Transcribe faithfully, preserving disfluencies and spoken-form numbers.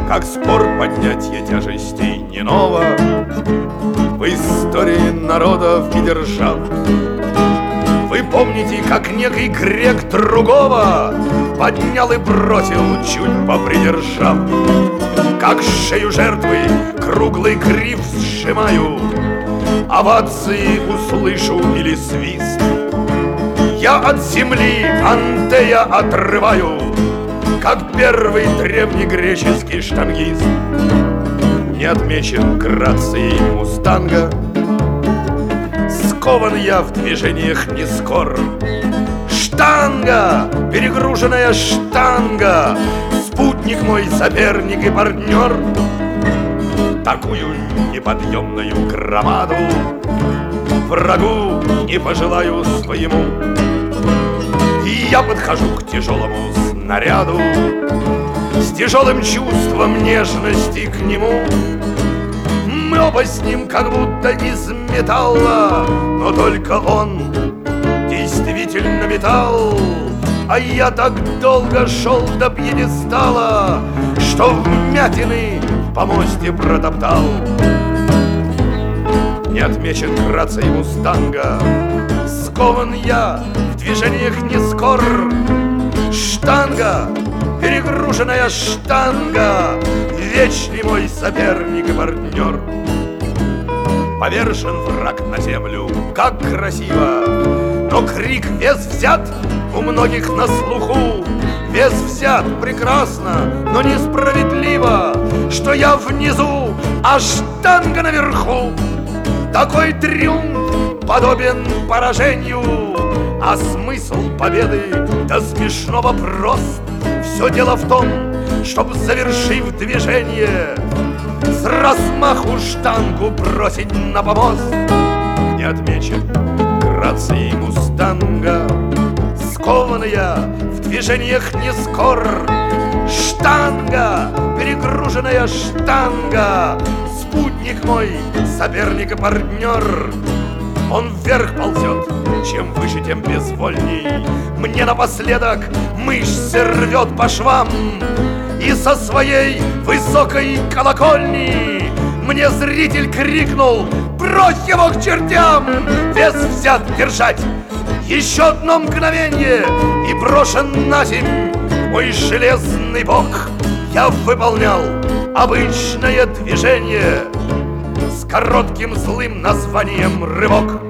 как спор поднятие тяжестей не ново в истории народов и держав. Вы помните, как некий грек другого поднял и бросил, чуть попридержав? Как шею жертвы круглый гриф сжимаю, овации услышу или свист, я от земли Антея отрываю, как первый древнегреческий штангист. Не отмечен грацией мустанга, скован я в движениях не скор. Штанга, перегруженная штанга, спутник мой, соперник и партнер. Такую неподъемную громаду врагу не пожелаю своему. И я подхожу к тяжелому снаряду с тяжелым чувством нежности к нему. Мы оба с ним как будто из металла, но только он действительно металл. А я так долго шел до пьедестала, что вмятины в помосте протоптал. Не отмечен грацией мустанга, скован я в движениях не скор. Штанга, перегруженная штанга, вечный мой соперник и партнер. Повержен враг на землю, как красиво, но крик вес взят у многих на слуху. Вес взят прекрасно, но несправедливо, что я внизу, а штанга наверху. Такой триумф подобен поражению, а смысл победы до смешного прост. Все дело в том, чтоб, завершив движение, с размаху штангу бросить на помост. Не отмечен грацией мустанга, скован я в движениях не скор. Штанга, перегруженная штанга, спутник мой, соперник и партнер. Он вверх ползет, чем выше, тем безвольней. Мне напоследок мышцы рвет по швам, и со своей высокой колокольни мне зритель крикнул: брось его к чертям! Вес взят держать еще одно мгновенье, и брошен на земь мой железный бок. Я выполнял обычное движение с коротким злым названием рывок.